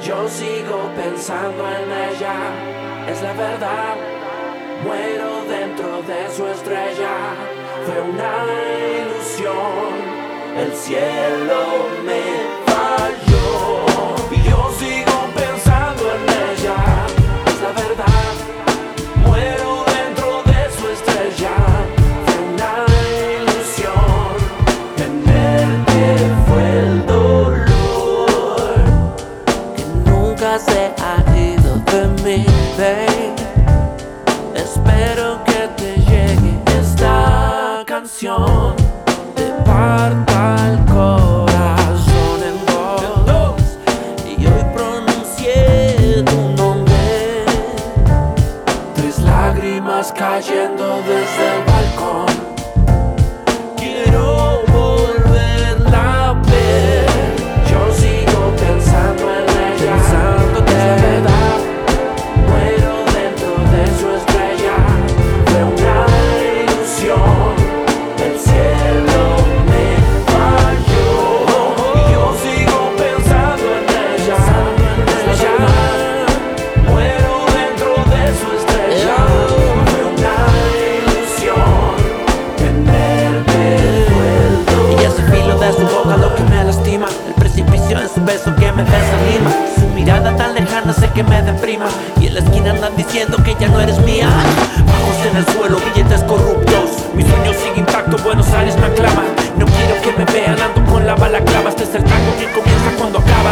Yo sigo pensando en ella, es la verdad. Muero dentro de su estrella. Fue una ilusión, el cielo me falló. Y yo sigo pensando en ella, es la verdad. Muero dentro de su estrella. Fue una ilusión, tenerte fue el dolor que nunca se ha ido de mí, babe. Espero que te llegue esta canción, te parta el corazón en dos. Y hoy pronuncié tu nombre, 3 lágrimas cayendo desde el balcón. Quiero volverla a ver. Yo sigo pensando en ella, pensándote de verdad. Muero dentro de su estrella. Fue una ilusión, el cielo me falló. Y yo sigo pensando en ella, muero dentro de su estrella. Fue una ilusión, tenerte fue el dolor. Y ese filo de su boca lo que me lastima, el precipicio en su beso que me desanima, su mirada tan lejana sé que me deprima. Y en la esquina andan diciendo que ya no eres mía. Bajos en el suelo, billetes corruptos, mi sueño sigue intacto, Buenos Aires me aclama. No quiero que me vean, ando con la balaclava. Este es el tango que comienza cuando acaba.